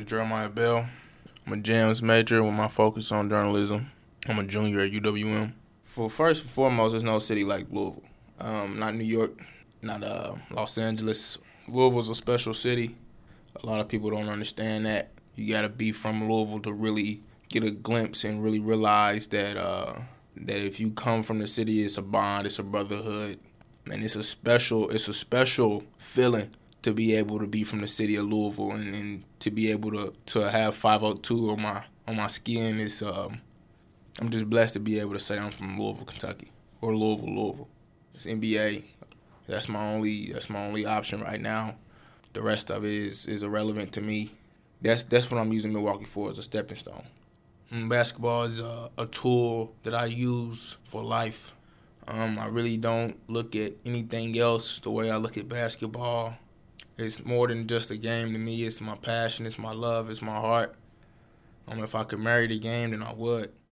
is Jeremiah Bell. I'm a JAMS major with my focus on journalism. I'm a junior at UWM. For first and foremost, there's no city like Louisville. Not New York, not Los Angeles. Louisville's a special city. A lot of people don't understand that. You gotta be from Louisville to really get a glimpse and really realize that that if you come from the city, it's a bond, it's a brotherhood, and it's a special feeling to be able to be from the city of Louisville and to be able to have 502 on my skin is I'm just blessed to be able to say I'm from Louisville, Kentucky, or Louisville. It's NBA. That's my only option right now. The rest of it is irrelevant to me. That's what I'm using Milwaukee for, as a stepping stone. Basketball is a tool that I use for life. I really don't look at anything else the way I look at basketball. It's more than just a game to me. It's my passion, it's my love, it's my heart. If I could marry the game, then I would.